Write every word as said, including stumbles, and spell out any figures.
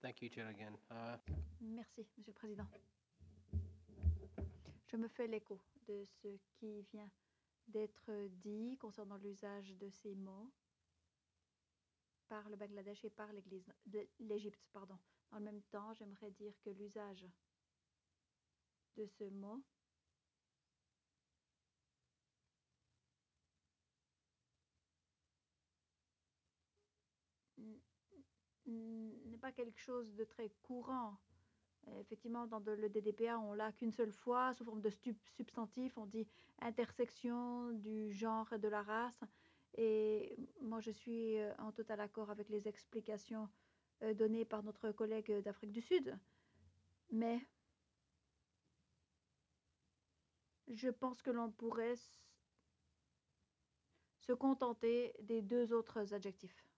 Thank you, Chair, again. Uh, Merci, Monsieur le Président. Je me fais l'écho de ce qui vient d'être dit concernant l'usage de ces mots par le Bangladesh et par l'Église, de l'Égypte, pardon. En même temps, j'aimerais dire que l'usage de ce mot n'est pas quelque chose de très courant. Effectivement, dans le D D P A, on l'a qu'une seule fois, sous forme de substantif. On dit intersection du genre et de la race. Et moi, je suis en total accord avec les explications données par notre collègue d'Afrique du Sud. Mais je pense que l'on pourrait se contenter des deux autres adjectifs.